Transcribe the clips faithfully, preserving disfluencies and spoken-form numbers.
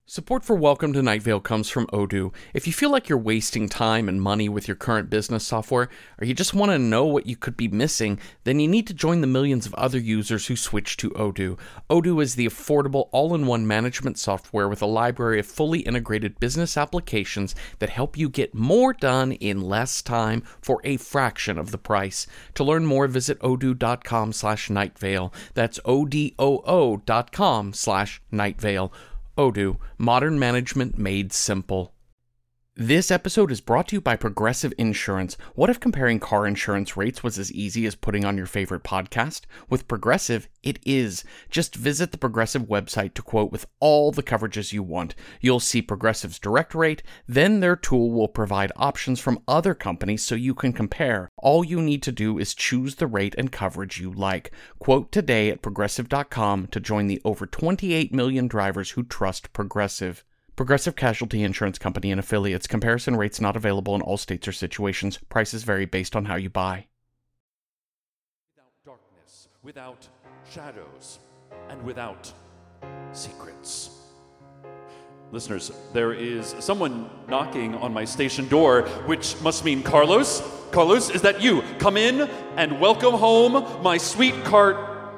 Support for Welcome to Night Vale comes from Odoo. If you feel like you're wasting time and money with your current business software, or you just want to know what you could be missing, then you need to join the millions of other users who switch to Odoo. Odoo is the affordable all-in-one management software with a library of fully integrated business applications that help you get more done in less time for a fraction of the price. To learn more, visit odoo.com slash nightvale. That's O-D-O-O dot com slash nightvale. Odoo, modern management made simple. This episode is brought to you by Progressive Insurance. What if comparing car insurance rates was as easy as putting on your favorite podcast? With Progressive, it is. Just visit the Progressive website to quote with all the coverages you want. You'll see Progressive's direct rate, then their tool will provide options from other companies so you can compare. All you need to do is choose the rate and coverage you like. Quote today at progressive dot com to join the over twenty-eight million drivers who trust Progressive. Progressive Casualty Insurance Company and affiliates. Comparison rates not available in all states or situations. Prices vary based on how you buy. Without darkness, without shadows, and without secrets. Listeners, there is someone knocking on my station door, which must mean Carlos. Carlos, is that you? Come in and welcome home my sweet cart.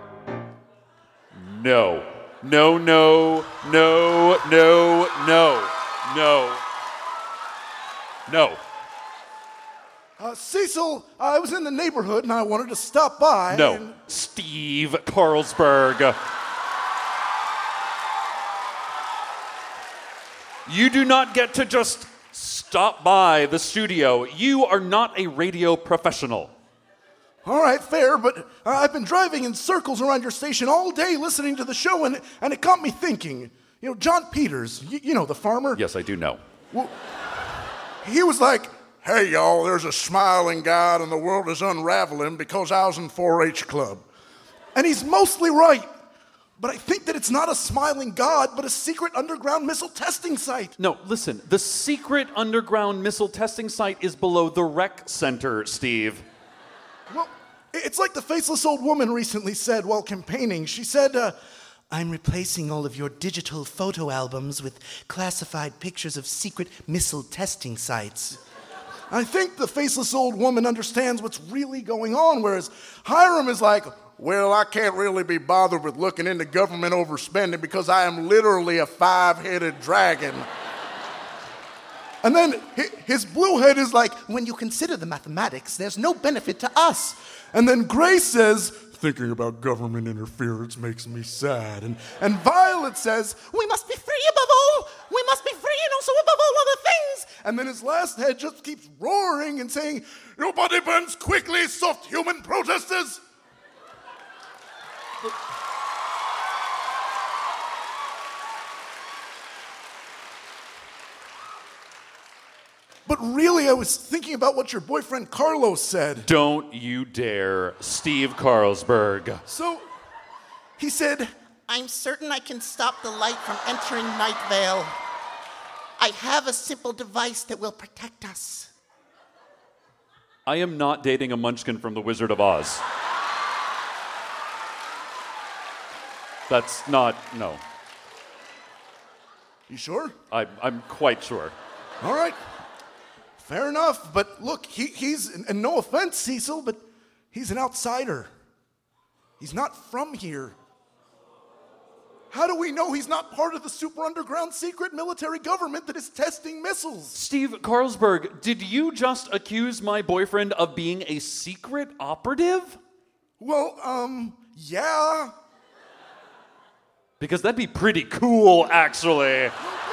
No. No, no, no, no, no, no, no. Uh, Cecil, I was in the neighborhood and I wanted to stop by. No, and... Steve Carlsberg. You do not get to just stop by the studio. You are not a radio professional. All right, fair, but uh, I've been driving in circles around your station all day listening to the show, and, and it got me thinking. You know, John Peters, y- you know, the farmer? Yes, I do know. Well, he was like, hey, y'all, there's a smiling God and the world is unraveling because I was in four H club. And he's mostly right, but I think that it's not a smiling God, but a secret underground missile testing site. No, listen, the secret underground missile testing site is below the rec center, Steve. Well, it's like the faceless old woman recently said while campaigning. She said, uh, I'm replacing all of your digital photo albums with classified pictures of secret missile testing sites. I think the faceless old woman understands what's really going on, whereas Hiram is like, well, I can't really be bothered with looking into government overspending because I am literally a five-headed dragon. And then his blue head is like, when you consider the mathematics, there's no benefit to us. And then Gray says, thinking about government interference makes me sad. And, and Violet says, we must be free above all. We must be free and also above all other things. And then his last head just keeps roaring and saying, your body burns quickly, soft human protesters. But, But really, I was thinking about what your boyfriend Carlos said. Don't you dare, Steve Carlsberg. So, he said, I'm certain I can stop the light from entering Night Vale. I have a simple device that will protect us. I am not dating a munchkin from The Wizard of Oz. That's not, no. You sure? I, I'm quite sure. All right. Fair enough, but look, he, he's, and no offense, Cecil, but he's an outsider. He's not from here. How do we know he's not part of the super underground secret military government that is testing missiles? Steve Carlsberg, did you just accuse my boyfriend of being a secret operative? Well, um, yeah. Because that'd be pretty cool, actually.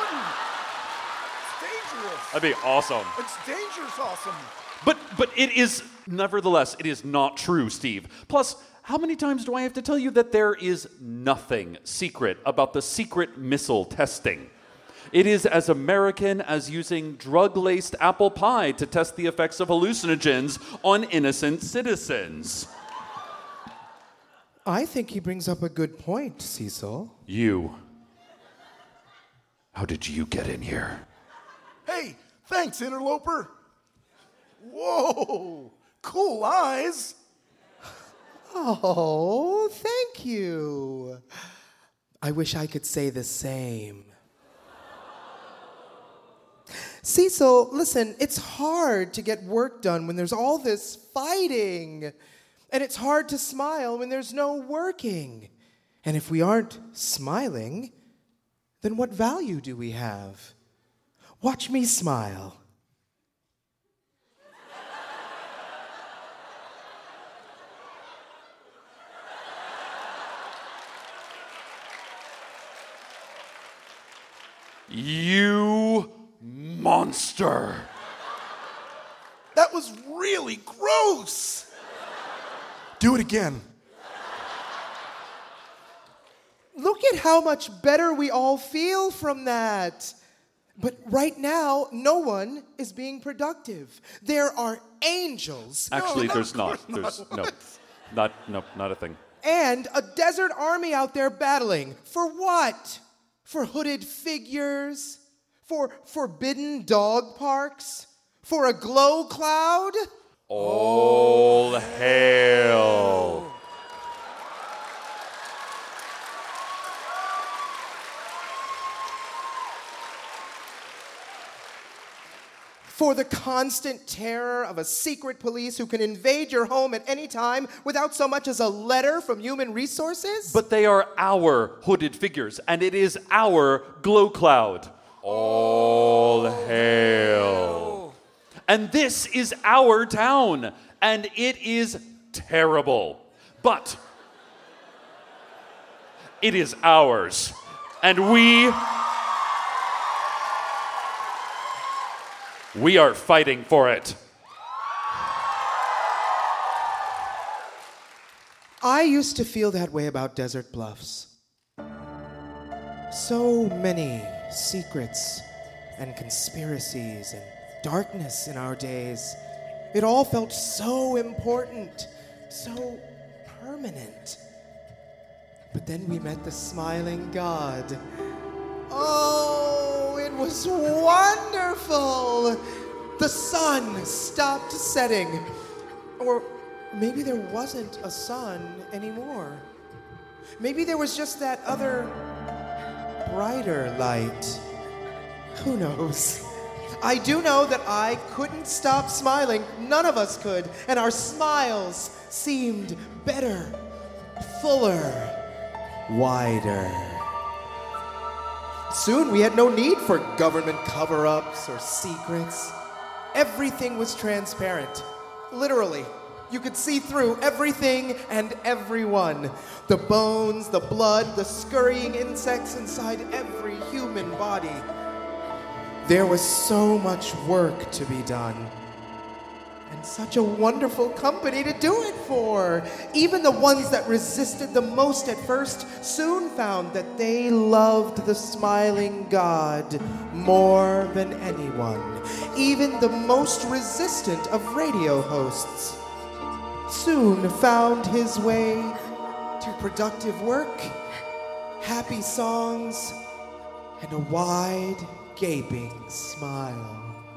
That'd be awesome. It's dangerous awesome. But but it is, nevertheless, it is not true, Steve. Plus, how many times do I have to tell you that there is nothing secret about the secret missile testing? It is as American as using drug-laced apple pie to test the effects of hallucinogens on innocent citizens. I think he brings up a good point, Cecil. You. How did you get in here? Hey, thanks, interloper. Whoa, cool eyes. Oh, thank you. I wish I could say the same. Cecil, listen, it's hard to get work done when there's all this fighting. And it's hard to smile when there's no working. And if we aren't smiling, then what value do we have? Watch me smile. You monster. That was really gross. Do it again. Look at how much better we all feel from that. But right now, no one is being productive. There are angels. Actually, no, there's of not. course There's no. Not no, not a thing. And a desert army out there battling. For what? For hooded figures? For forbidden dog parks? For a glow cloud? All hail. For the constant terror of a secret police who can invade your home at any time without so much as a letter from Human Resources? But they are our hooded figures, and it is our glow cloud. All hail. And this is our town, and it is terrible. But it is ours, and we... We are fighting for it. I used to feel that way about Desert Bluffs. So many secrets and conspiracies and darkness in our days. It all felt so important, so permanent. But then we met the smiling God. Oh, it was wonderful. The sun stopped setting. Or maybe there wasn't a sun anymore. Maybe there was just that other brighter light. Who knows? I do know that I couldn't stop smiling. None of us could. And our smiles seemed better, fuller, wider. Soon we had no need for government cover-ups or secrets. Everything was transparent. Literally. You could see through everything and everyone. The bones, the blood, the scurrying insects inside every human body. There was so much work to be done. And such a wonderful company to do it for. Even the ones that resisted the most at first soon found that they loved the smiling God more than anyone. Even the most resistant of radio hosts soon found his way to productive work, happy songs, and a wide, gaping smile.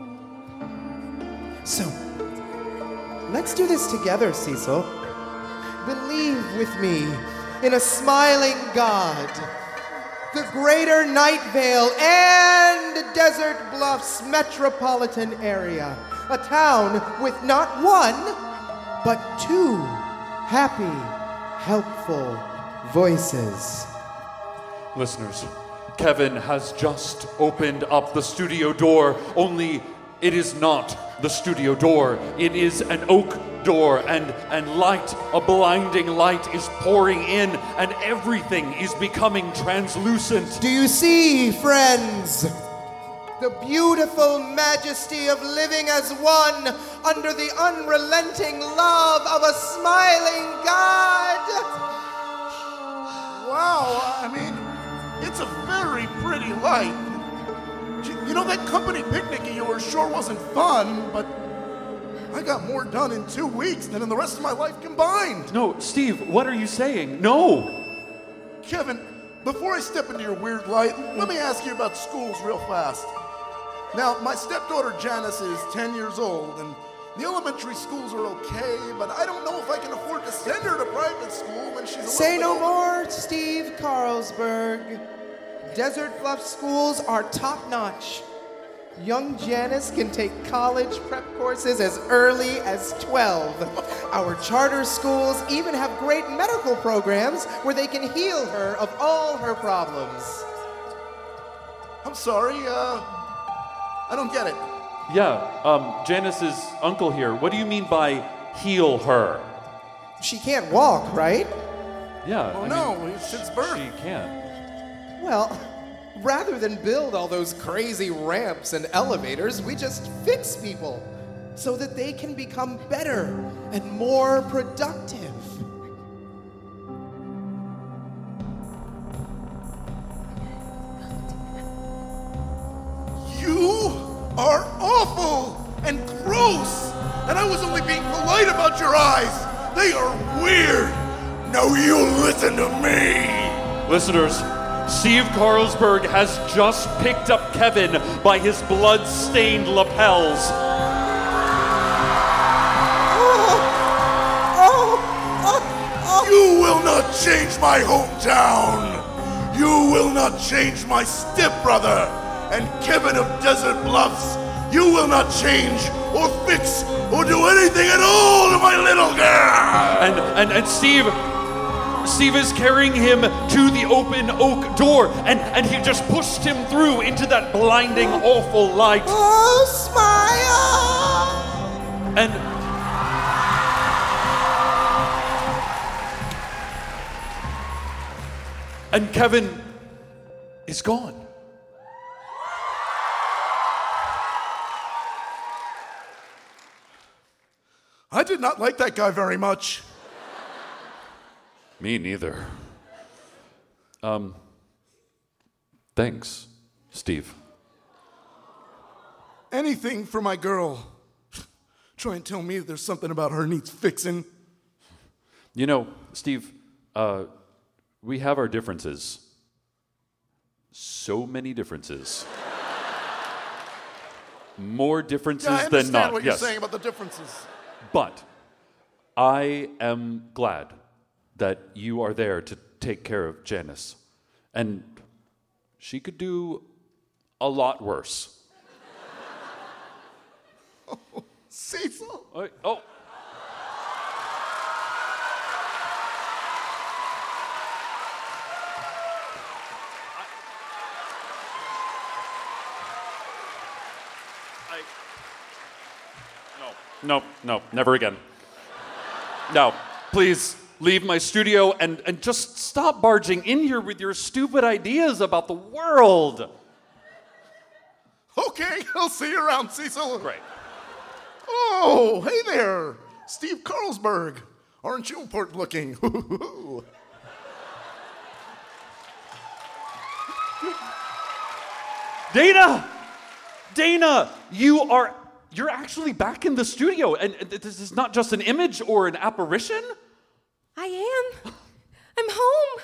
So, let's do this together, Cecil. Believe with me in a smiling God, the greater Night Vale and Desert Bluffs metropolitan area, a town with not one, but two happy, helpful voices. Listeners, Kevin has just opened up the studio door, only it is not the studio door. It is an oak door, and, and light, a blinding light is pouring in, and everything is becoming translucent. Do you see, friends? The beautiful majesty of living as one under the unrelenting love of a smiling God. Wow, I mean, it's a very pretty light. You know, that company picnic of yours sure wasn't fun, but I got more done in two weeks than in the rest of my life combined. No, Steve, what are you saying? No! Kevin, before I step into your weird light, let me ask you about schools real fast. Now, my stepdaughter Janice is ten years old, and the elementary schools are okay, but I don't know if I can afford to send her to private school when she's a Say no little bit older. more, Steve Carlsberg. Desert Bluff schools are top-notch. Young Janice can take college prep courses as early as twelve. Our charter schools even have great medical programs where they can heal her of all her problems. I'm sorry, uh, I don't get it. Yeah, um, Janice's uncle here. What do you mean by heal her? She can't walk, right? Yeah. Oh I no, mean, since birth. she can't. Well, rather than build all those crazy ramps and elevators, we just fix people so that they can become better and more productive. You are awful and gross, and I was only being polite about your eyes. They are weird. Now you listen to me. Listeners, Steve Carlsberg has just picked up Kevin by his blood-stained lapels. You will not change my hometown. You will not change my stepbrother and Kevin of Desert Bluffs. You will not change or fix or do anything at all to my little girl. And, and, and Steve... Steve is carrying him to the open oak door, and, and he just pushed him through into that blinding, awful light. Oh, smile! And and Kevin is gone. I did not like that guy very much. Me neither. Um, thanks, Steve. Anything for my girl. Try and tell me that there's something about her needs fixing. You know, Steve, uh, we have our differences. So many differences. More differences Yeah, I than understand not. what you're yes. saying about the differences. But I am glad that you are there to take care of Janice. And she could do a lot worse. Oh, Cecil. Oh. oh. I, no, no, no, never again. No, please leave my studio and, and just stop barging in here with your stupid ideas about the world. Okay, I'll see you around, Cecil. Great. Oh, hey there, Steve Carlsberg. Aren't you important looking? Dana! Dana, you are, you're actually back in the studio, and this is not just an image or an apparition? I am. I'm home.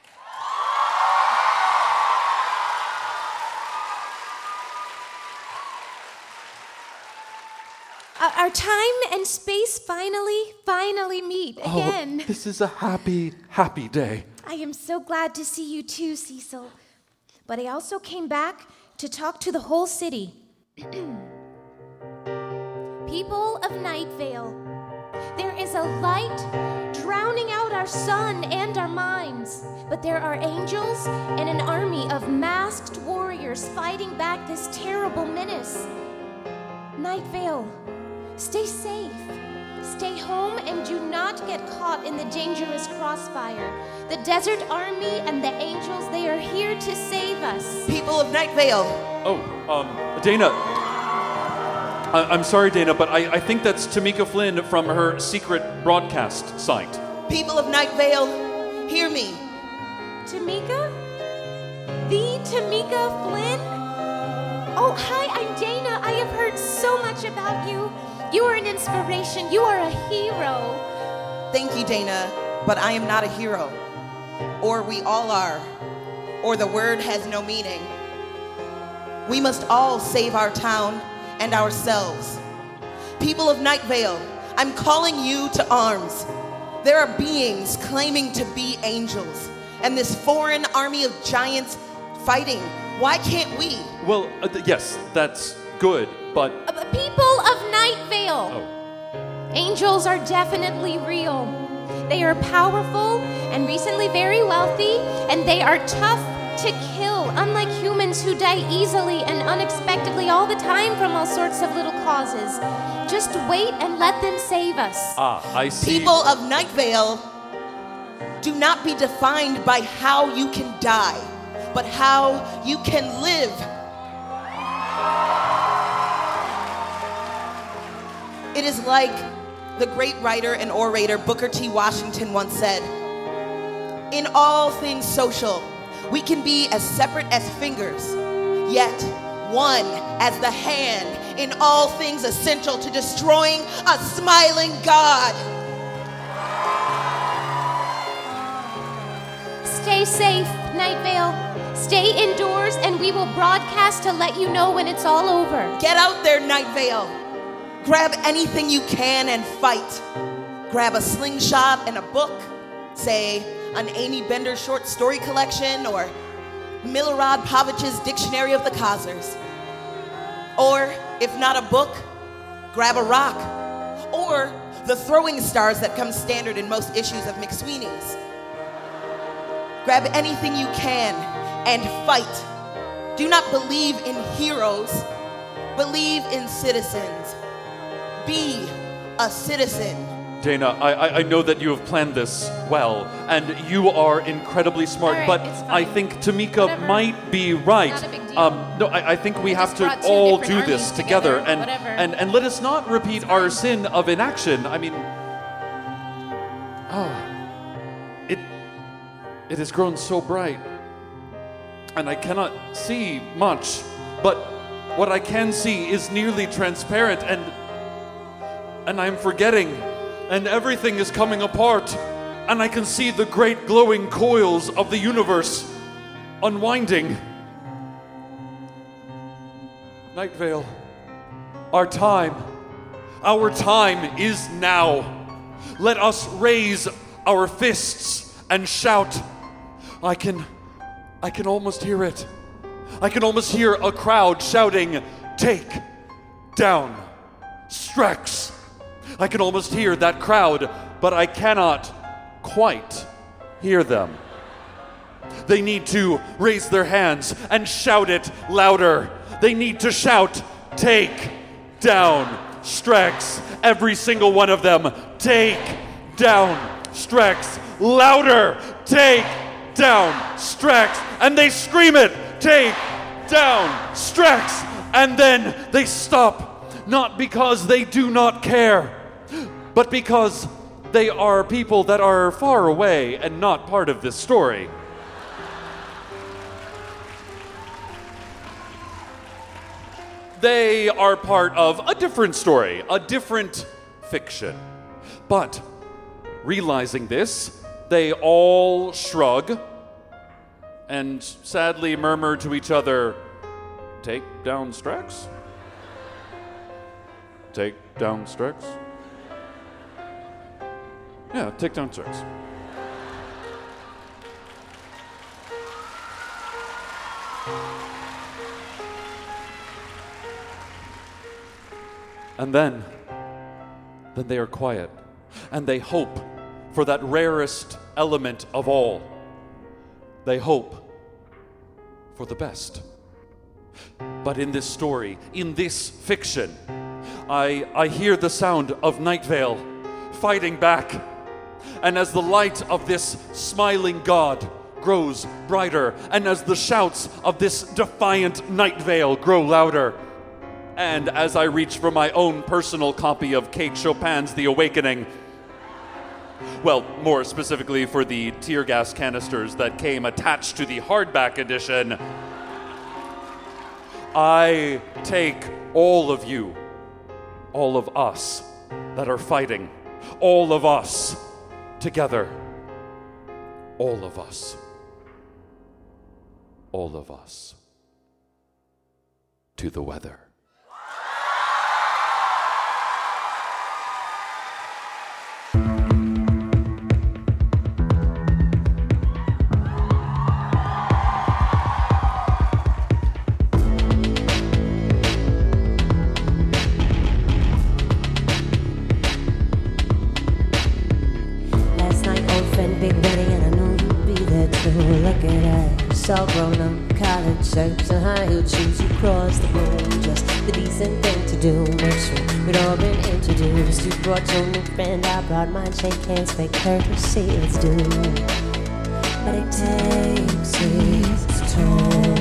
Our- Our time and space finally, finally meet again. Oh, this is a happy, happy day. I am so glad to see you too, Cecil. But I also came back to talk to the whole city. People of Night Vale, there is a light drowning out our sun and our minds. But there are angels and an army of masked warriors fighting back this terrible menace. Night Vale, stay safe. Stay home and do not get caught in the dangerous crossfire. The Desert Army and the angels, they are here to save us. People of Night Vale, Oh, um, Dana. I- I'm sorry, Dana, but I-, I think that's Tamika Flynn from her secret broadcast site. people of Night Vale, hear me. Tamika? The Tamika Flynn? Oh, hi, I'm Dana. I have heard so much about you. You are an inspiration. You are a hero. Thank you, Dana, but I am not a hero. Or we all are. Or the word has no meaning. We must all save our town and ourselves. People of Night Vale, I'm calling you to arms. There are beings claiming to be angels, and this foreign army of giants fighting Why can't we? Well, uh, th- yes, that's good, but... Uh, people of Night Vale. Oh. Angels are definitely real. They are powerful and recently very wealthy, and they are tough to kill, unlike humans who die easily and unexpectedly all the time from all sorts of little causes. Just wait and let them save us. Ah, I see. People of Night Vale, do not be defined by how you can die, but how you can live. It is like the great writer and orator Booker T. Washington once said, "In all things social, we can be as separate as fingers, yet one as the hand in all things essential to destroying a smiling God." Stay safe, Night Vale. Stay indoors, and we will broadcast to let you know when it's all over. Get out there, Night Vale. Grab anything you can and fight. Grab a slingshot and a book, say an Amy Bender short story collection or Milorad Pavich's Dictionary of the Cosmos. Or, if not a book, grab a rock. Or the throwing stars that come standard in most issues of McSweeney's. Grab anything you can and fight. Do not believe in heroes. Believe in citizens. Be a citizen. Dana, I, I, I know that you have planned this well, and you are incredibly smart, All right, but it's fine. I think Tamika Whatever. might be right. Not a big deal. Um, no, I, I think we have just to brought two all different do this armies together, together, and, whatever. and, and let us not repeat our sin of inaction. I mean, oh, it, it has grown so bright, and I cannot see much, but what I can see is nearly transparent, and and I'm forgetting, and everything is coming apart, and I can see the great glowing coils of the universe unwinding. Night Vale, our time, our time is now. Let us raise our fists and shout. I can, I can almost hear it. I can almost hear a crowd shouting, "Take down Strex." I can almost hear that crowd, but I cannot quite hear them. They need to raise their hands and shout it louder. They need to shout, "Take down Strex." Every single one of them, "Take down Strex." Louder, "Take down Strex." And they scream it, "Take down Strex." And then they stop, not because they do not care, but because they are people that are far away and not part of this story. They are part of a different story, a different fiction. But realizing this, they all shrug and sadly murmur to each other, "Take down Strex? Take down Strex? Yeah, take down Strex." And then, then they are quiet, and they hope for that rarest element of all. They hope for the best. But in this story, in this fiction, I, I hear the sound of Night Vale fighting back. And as the light of this smiling God grows brighter, and as the shouts of this defiant Night Vale grow louder, and as I reach for my own personal copy of Kate Chopin's The Awakening, well, more specifically for the tear gas canisters that came attached to the hardback edition, I take all of you, all of us that are fighting, all of us together, all of us, all of us, to the weather. It's all grown up, college shirts and high heel shoes. You cross the room, just the decent thing to do. Make sure we'd all been introduced. You brought your new friend, I brought mine. Shake hands, fake courtesy, it's due. But it takes its toll.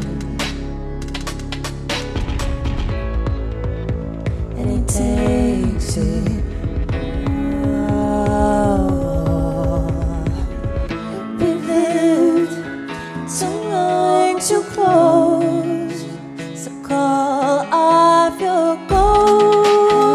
And it takes it. Too close, so call off your goals.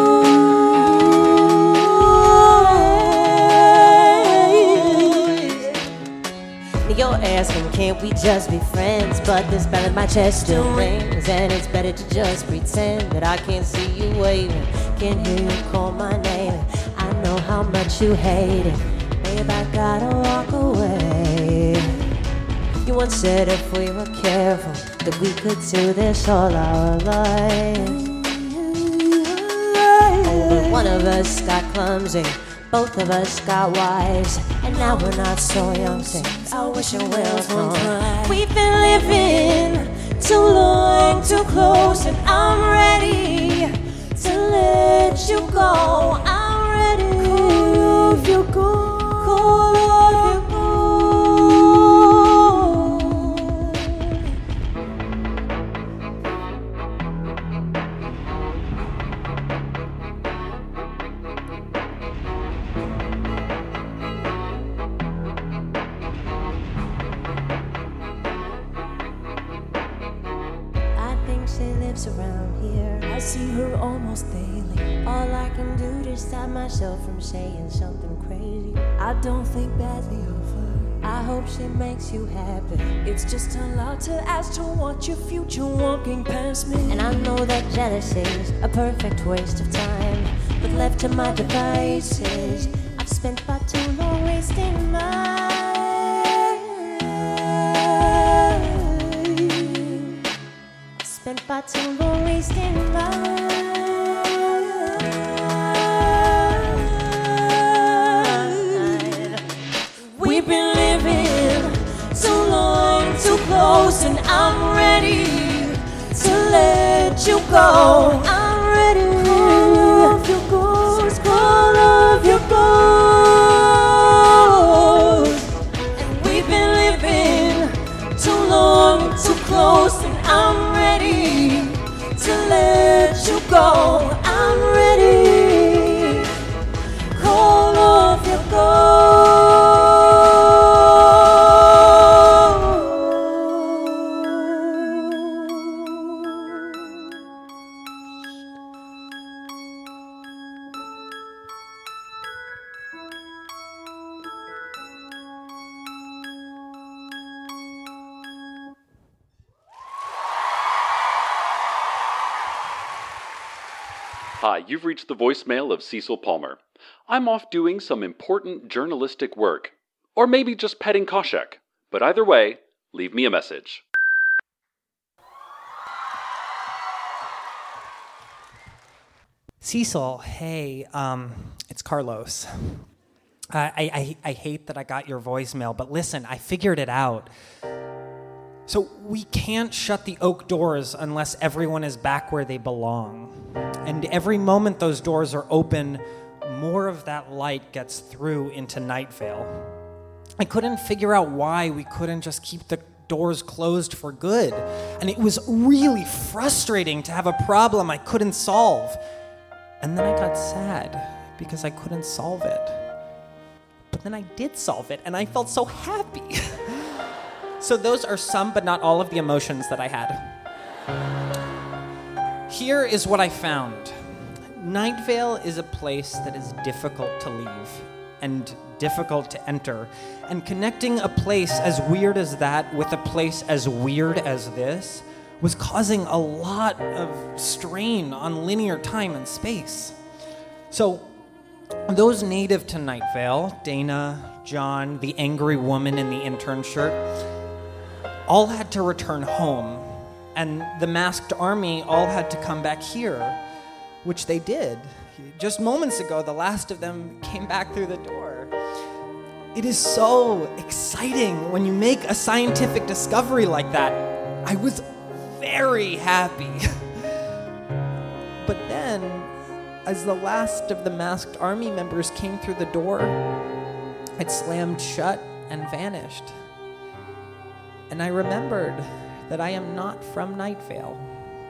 You're asking, can't we just be friends? But this bell in my chest still rings, and it's better to just pretend that I can't see you waving, can't hear you call my name. I know how much you hate it, babe, I gotta walk away. You once said if we were careful that we could do this all our lives. Oh, but one of us got clumsy, both of us got wise, and now we're not so young since our wishing wells won't cry. We've been living too long, too close, and I'm ready to let you go. I'm ready. Call off your go. Call off your go. Around here, I see her almost daily. All I can do to stop myself from saying something crazy. I don't think badly of her, I hope she makes you happy. It's just a lot to ask to watch your future walking past me. And I know that jealousy's a perfect waste of time, but left to my devices, I've spent far too long wasting mine. Spent far too long wasting mine. We've been living too long, too close, and I'm ready to let you go. I'm ready. Call off your ghost, call off your ghost. And we've been living too long, too close, and I'm ready to let you go. I'm ready. Call off your ghost. Hi, you've reached the voicemail of Cecil Palmer. I'm off doing some important journalistic work. Or maybe just petting Koshek. But either way, leave me a message. Cecil, hey, um, it's Carlos. I, I, I hate that I got your voicemail, but listen, I figured it out. So we can't shut the oak doors unless everyone is back where they belong. And every moment those doors are open, more of that light gets through into Night Vale. I couldn't figure out why we couldn't just keep the doors closed for good. And it was really frustrating to have a problem I couldn't solve. And then I got sad because I couldn't solve it. But then I did solve it, and I felt so happy. So those are some, but not all of the emotions that I had. Here is what I found. Night Vale is a place that is difficult to leave and difficult to enter. And connecting a place as weird as that with a place as weird as this was causing a lot of strain on linear time and space. So those native to Night Vale, Dana, John, the angry woman in the intern shirt, all had to return home, and the masked army all had to come back here, which they did. Just moments ago, the last of them came back through the door. It is so exciting when you make a scientific discovery like that. I was very happy. But then, as the last of the masked army members came through the door, it slammed shut and vanished. And I remembered that I am not from Night Vale.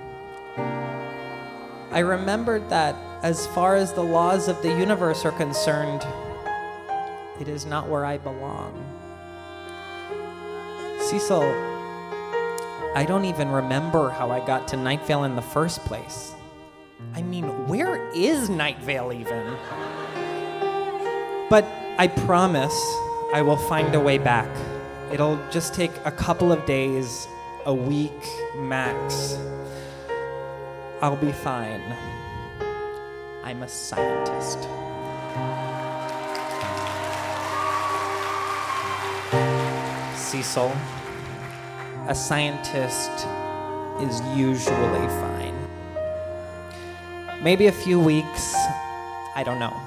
I remembered that as far as the laws of the universe are concerned, it is not where I belong. Cecil, I don't even remember how I got to Night Vale in the first place. I mean, where is Night Vale even? But I promise I will find a way back. It'll just take a couple of days, a week max. I'll be fine. I'm a scientist. Cecil, a scientist is usually fine. Maybe a few weeks, I don't know.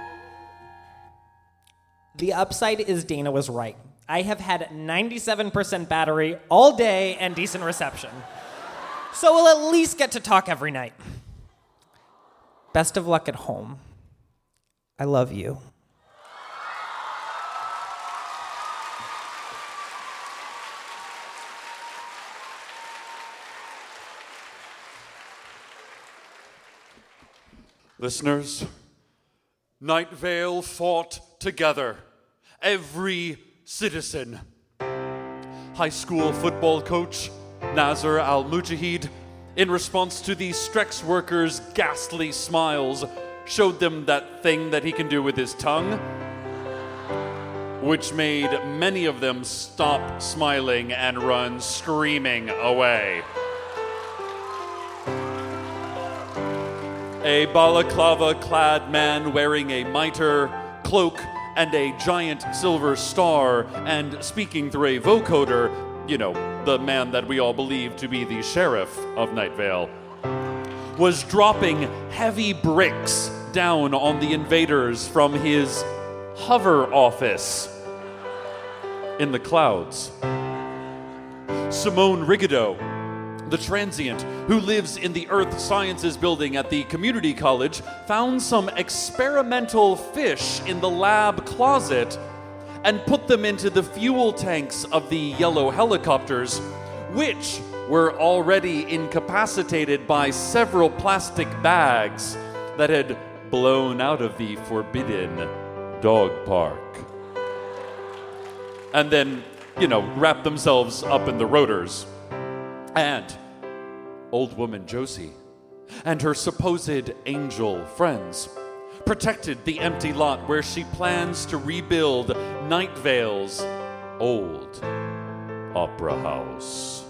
The upside is Dana was right. I have had ninety-seven percent battery all day and decent reception. So we'll at least get to talk every night. Best of luck at home. I love you. Listeners, Night Vale fought together. Every citizen. High school football coach Nazar Al-Mujahid, in response to the Strex workers' ghastly smiles, showed them that thing that he can do with his tongue, which made many of them stop smiling and run screaming away. A balaclava-clad man wearing a mitre, cloak, and a giant silver star, and speaking through a vocoder, you know, the man that we all believe to be the sheriff of Night Vale, was dropping heavy bricks down on the invaders from his hover office in the clouds. Simone Rigido, the transient who lives in the Earth Sciences building at the community college, found some experimental fish in the lab closet and put them into the fuel tanks of the yellow helicopters, which were already incapacitated by several plastic bags that had blown out of the forbidden dog park. And then, you know, wrapped themselves up in the rotors. And old woman Josie and her supposed angel friends protected the empty lot where she plans to rebuild Night Vale's old opera house.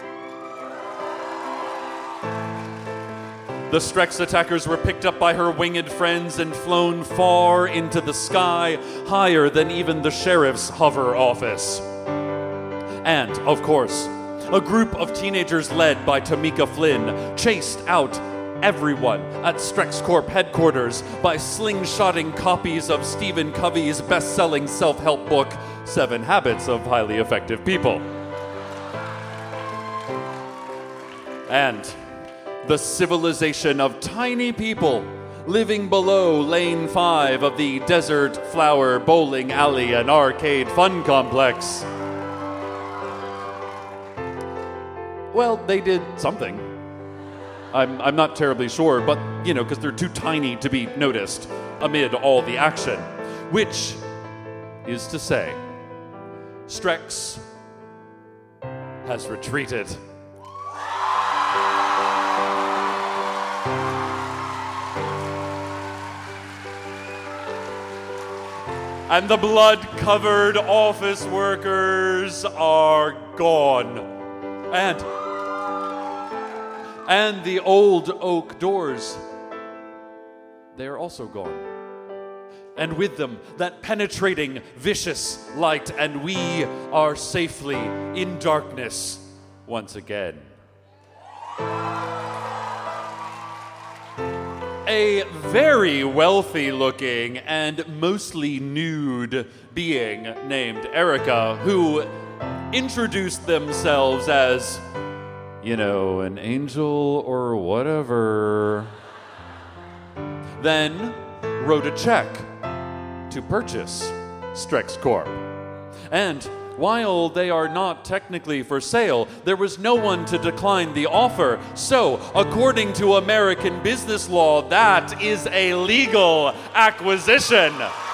The Strex attackers were picked up by her winged friends and flown far into the sky, higher than even the sheriff's hover office. And, of course, a group of teenagers led by Tamika Flynn chased out everyone at Strex Corp headquarters by slingshotting copies of Stephen Covey's best-selling self-help book, Seven Habits of Highly Effective People. And the civilization of tiny people living below Lane five of the Desert Flower Bowling Alley and Arcade Fun Complex. Well, they did something. I'm, I'm not terribly sure, but, you know, because they're too tiny to be noticed amid all the action. Which is to say, Strex has retreated. And the blood-covered office workers are gone. And, and the old oak doors, they are also gone. And with them, that penetrating, vicious light, and we are safely in darkness once again. A a very wealthy-looking and mostly nude being named Erica, who introduced themselves as, you know, an angel or whatever. Then wrote a check to purchase Strex Corp. And while they are not technically for sale, there was no one to decline the offer. So, according to American business law, that is a legal acquisition.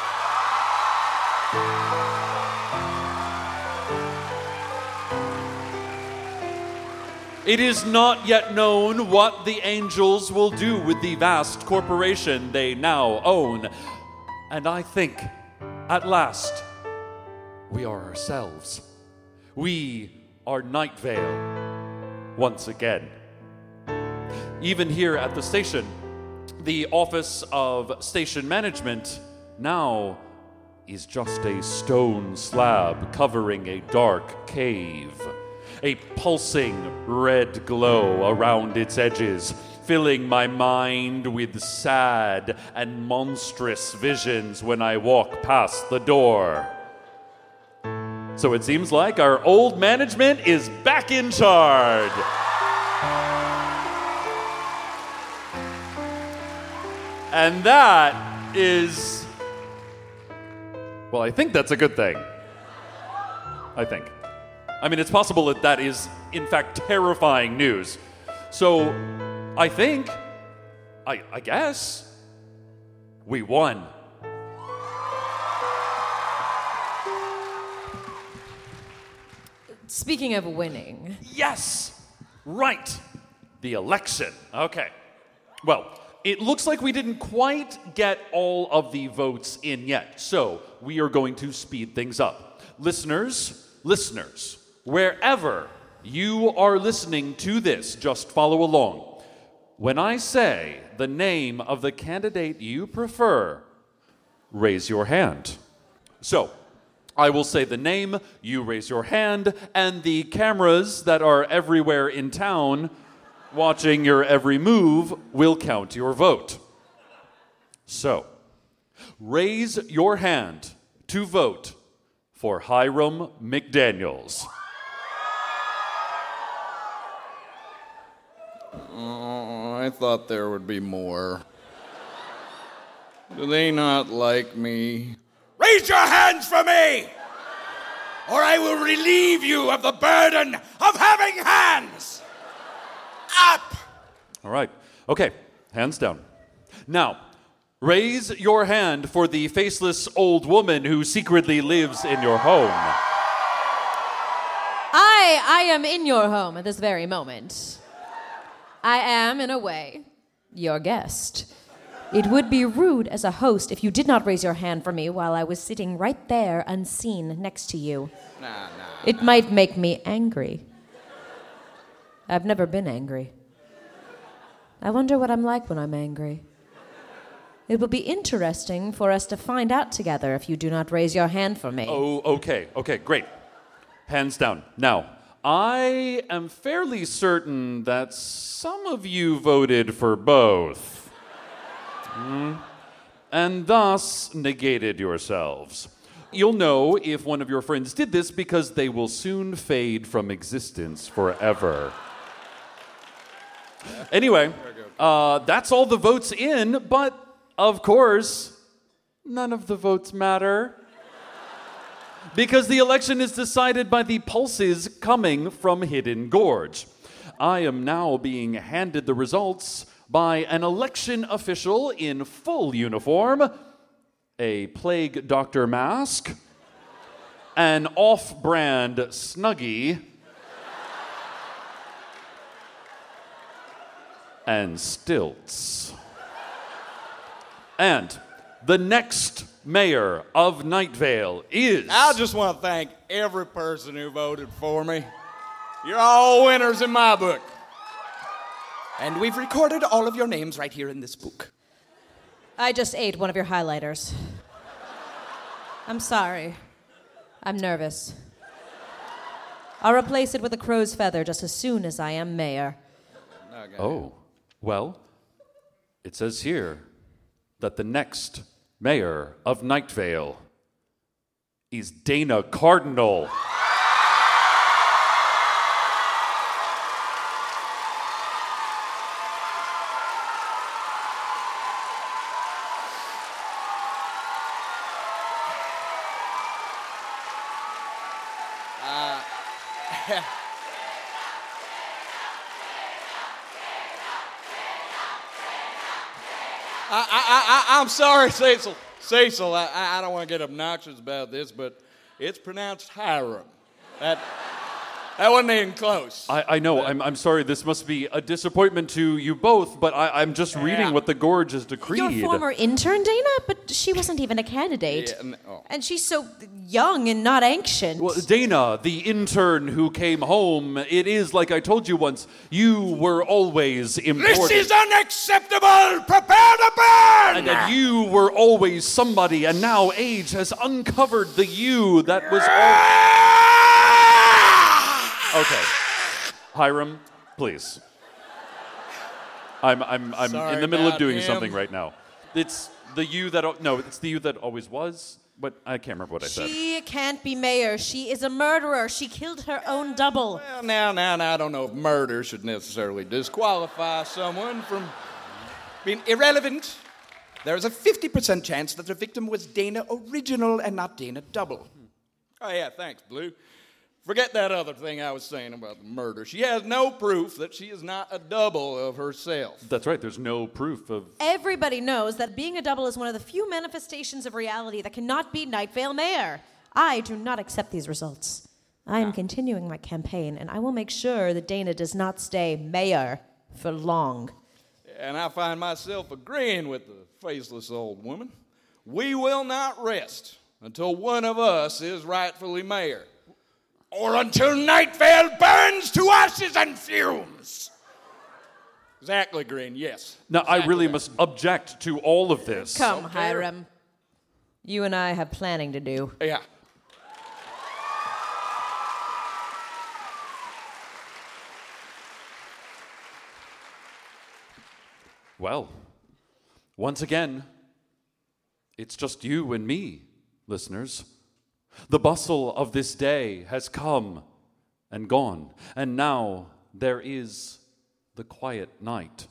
It is not yet known what the Angels will do with the vast corporation they now own. And I think, at last, we are ourselves. We are Night Vale once again. Even here at the station, the Office of Station Management now is just a stone slab covering a dark cave. A pulsing red glow around its edges, filling my mind with sad and monstrous visions when I walk past the door. So it seems like our old management is back in charge. And that is, well, I think that's a good thing. I think. I mean, it's possible that that is, in fact, terrifying news. So, I think, I, I guess, we won. Speaking of winning. Yes! Right. The election. Okay. Well, it looks like we didn't quite get all of the votes in yet, so we are going to speed things up. Listeners, listeners, wherever you are listening to this, just follow along. When I say the name of the candidate you prefer, raise your hand. So, I will say the name, you raise your hand, and the cameras that are everywhere in town watching your every move will count your vote. So, raise your hand to vote for Hiram McDaniels. Oh, I thought there would be more. Do they not like me? Raise your hands for me, or I will relieve you of the burden of having hands. Up! All right. Okay, hands down. Now, raise your hand for the faceless old woman who secretly lives in your home. I, I am in your home at this very moment. I am, in a way, your guest. It would be rude as a host if you did not raise your hand for me while I was sitting right there unseen next to you. Nah, nah. It might make me angry. I've never been angry. I wonder what I'm like when I'm angry. It will be interesting for us to find out together if you do not raise your hand for me. Oh, okay, okay, great. Hands down. Now, I am fairly certain that some of you voted for both. Mm. And thus negated yourselves. You'll know if one of your friends did this because they will soon fade from existence forever. Anyway, uh, that's all the votes in, but of course, none of the votes matter. Because the election is decided by the pulses coming from Hidden Gorge. I am now being handed the results by an election official in full uniform, a plague doctor mask, an off-brand Snuggie, and stilts. And the next mayor of Night Vale is... I just want to thank every person who voted for me. You're all winners in my book. And we've recorded all of your names right here in this book. I just ate one of your highlighters. I'm sorry. I'm nervous. I'll replace it with a crow's feather just as soon as I am mayor. Oh, well, It says here that the next mayor of Night Vale is Dana Cardinal. I, I, I, I'm sorry, Cecil. Cecil, I, I don't want to get obnoxious about this, but it's pronounced Hiram. That, that wasn't even close. I, I know. I'm, I'm sorry. This must be a disappointment to you both, but I, I'm just reading Yeah. what the Gorge has decreed. Your former intern, Dana? But she wasn't even a candidate. Yeah, n- oh. And she's so young and not ancient. Well, Dana, the intern who came home, it is like I told you once, you were always important. This is unacceptable! Prepare to burn! And that you were always somebody, and now age has uncovered the you that was all... Okay. Hiram, please. I'm I'm I'm Sorry in the middle of about doing him. something right now. It's the you that al- no, it's the you that always was, but I can't remember what I said. She can't be mayor. She is a murderer. She killed her own double. Well, now, now, now, I don't know if murder should necessarily disqualify someone from being irrelevant. There is a fifty percent chance that the victim was Dana Original and not Dana Double. Oh, yeah, thanks, Blue. Forget that other thing I was saying about the murder. She has no proof that she is not a double of herself. That's right. There's no proof of. Everybody knows that being a double is one of the few manifestations of reality that cannot be Night Vale mayor. I do not accept these results. I am continuing my campaign, and I will make sure that Dana does not stay mayor for long. And I find myself agreeing with the faceless old woman. We will not rest until one of us is rightfully mayor. Or until Night Vale burns to ashes and fumes. Exactly, Green, yes. Now, I really must object to all of this. Come, Hiram. You and I have planning to do. Yeah. Well, once again, it's just you and me, listeners. The bustle of this day has come and gone, and now there is the quiet night.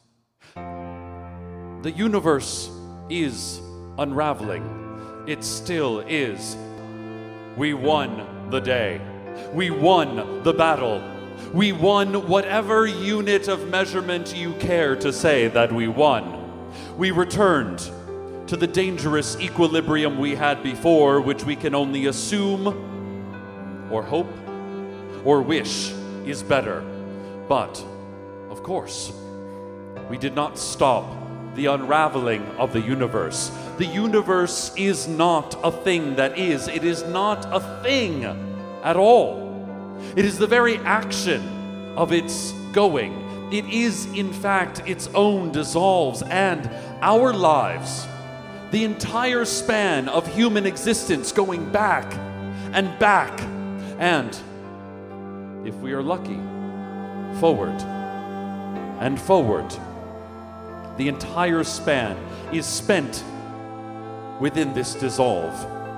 The universe is unraveling. It still is. We won the day. We won the battle. We won whatever unit of measurement you care to say that we won. We returned to the dangerous equilibrium we had before, which we can only assume or hope or wish is better. But, of course, we did not stop the unraveling of the universe. The universe is not a thing that is. It is not a thing at all. It is the very action of its going. It is, in fact, its own dissolves, and our lives, the entire span of human existence, going back and back, and, if we are lucky, forward and forward. The entire span is spent within this dissolve.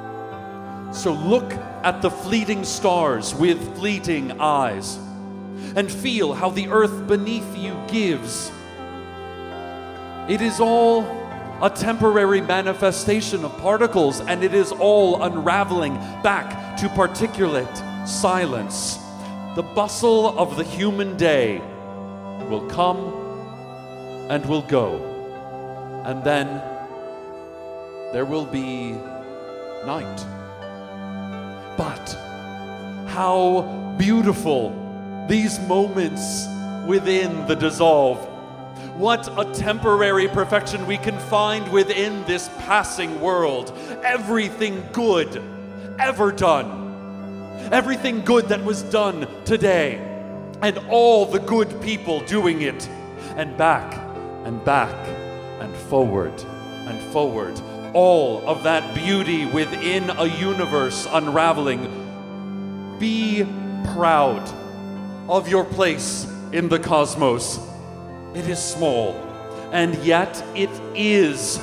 So look at the fleeting stars with fleeting eyes, and feel how the earth beneath you gives. It is all a temporary manifestation of particles, and it is all unraveling back to particulate silence. The bustle of the human day will come and will go, and then there will be night. But how beautiful these moments within the dissolve. What a temporary perfection we can find within this passing world. Everything good ever done. Everything good that was done today. And all the good people doing it. And back and back and forward and forward. All of that beauty within a universe unraveling. Be proud of your place in the cosmos. It is small, And yet it is.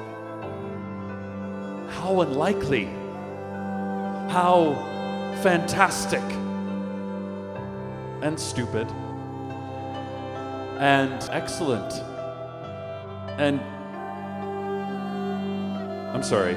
How unlikely. How fantastic. And stupid. And excellent. And I'm sorry.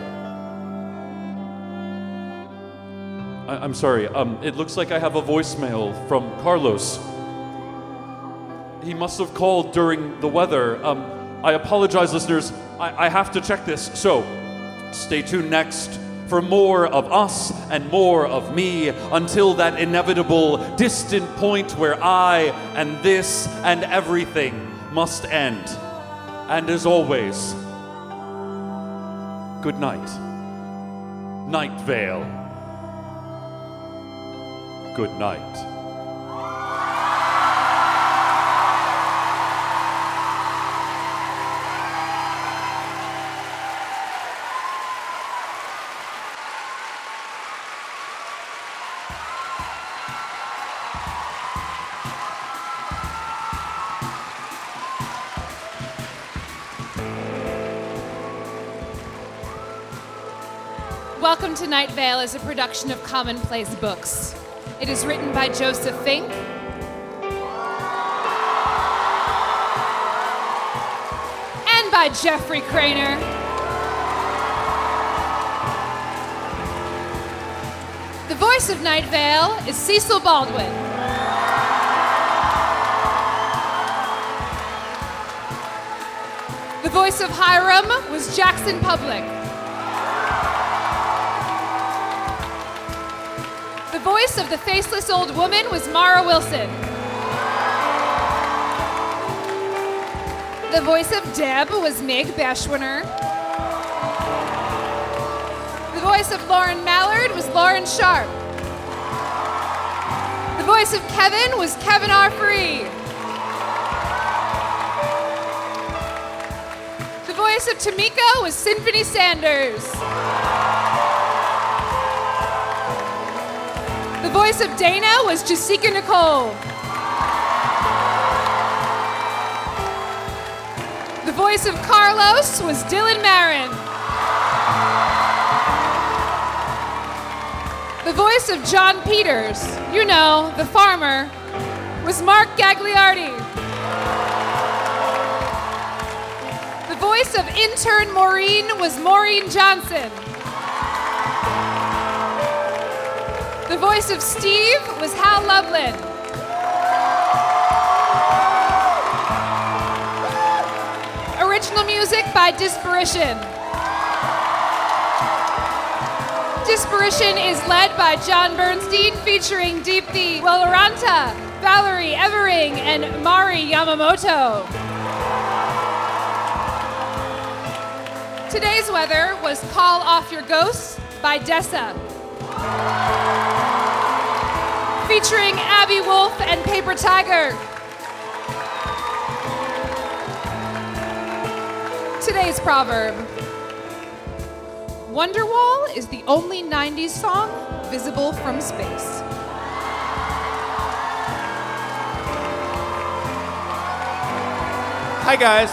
I- I'm sorry. Um, it looks like I have a voicemail from Carlos. He must have called during the weather. Um, I apologize, listeners. I, I have to check this. So, stay tuned next for more of us and more of me until that inevitable distant point where I and this and everything must end. And as always, good night. Night Vale. Good night. Welcome to Night Vale is a production of Commonplace Books. It is written by Joseph Fink. And by Jeffrey Craner. The voice of Night Vale is Cecil Baldwin. The voice of Hiram was Jackson Public. The voice of the faceless old woman was Mara Wilson. The voice of Deb was Meg Bashwiner. The voice of Lauren Mallard was Lauren Sharp. The voice of Kevin was Kevin R. Free. The voice of Tamika was Symphony Sanders. The voice of Dana was Jessica Nicole. The voice of Carlos was Dylan Marin. The voice of John Peters, you know, the farmer, was Mark Gagliardi. The voice of intern Maureen was Maureen Johnson. The voice of Steve was Hal Loveland. Original music by Disparition. Disparition is led by John Bernstein, featuring Deepthi Welaranta, Valerie Evering, and Mari Yamamoto. Today's weather was Call Off Your Ghosts by Dessa. Featuring Abby Wolf and Paper Tiger. Today's proverb. Wonderwall is the only nineties song visible from space. Hi, guys.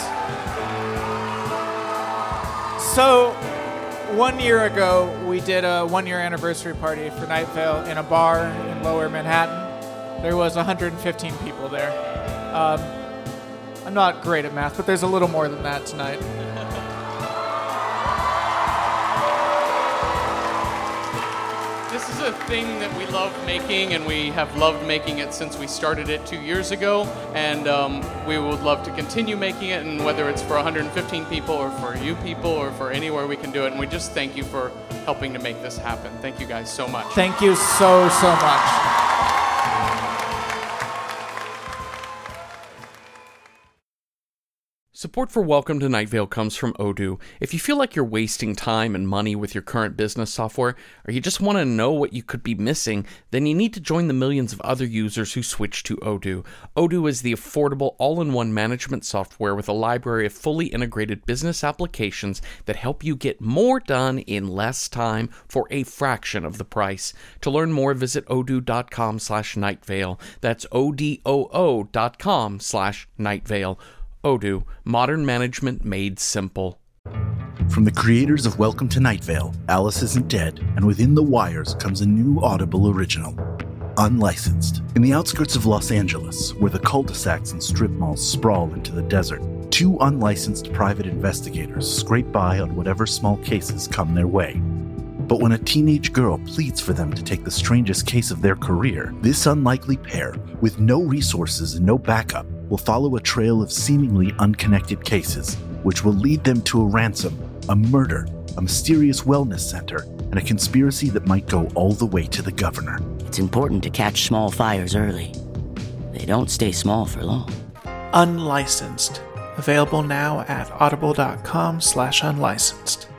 So, one year ago, we did a one-year anniversary party for Night Vale in a bar in Lower Manhattan. There was one hundred fifteen people there. Um, I'm not great at math, but there's a little more than that tonight. This is a thing that we love making, and we have loved making it since we started it two years ago, and um, we would love to continue making it, and whether it's for one hundred fifteen people or for you people or for anywhere we can do it, and we just thank you for helping to make this happen. Thank you guys so much. Thank you so, so much. Support for Welcome to Night Vale comes from Odoo. If you feel like you're wasting time and money with your current business software, or you just want to know what you could be missing, then you need to join the millions of other users who switch to Odoo. Odoo is the affordable all-in-one management software with a library of fully integrated business applications that help you get more done in less time for a fraction of the price. To learn more, visit odoo.com slash nightvale. That's O D O O dot com slash nightvale. Odoo, modern management made simple. From the creators of Welcome to Night Vale, Alice Isn't Dead, and Within the Wires comes a new Audible original, Unlicensed. In the outskirts of Los Angeles, where the cul-de-sacs and strip malls sprawl into the desert, two unlicensed private investigators scrape by on whatever small cases come their way. But when a teenage girl pleads for them to take the strangest case of their career, this unlikely pair, with no resources and no backup, will follow a trail of seemingly unconnected cases, which will lead them to a ransom, a murder, a mysterious wellness center, and a conspiracy that might go all the way to the governor. It's important to catch small fires early. They don't stay small for long. Unlicensed. Available now at audible.com slash unlicensed.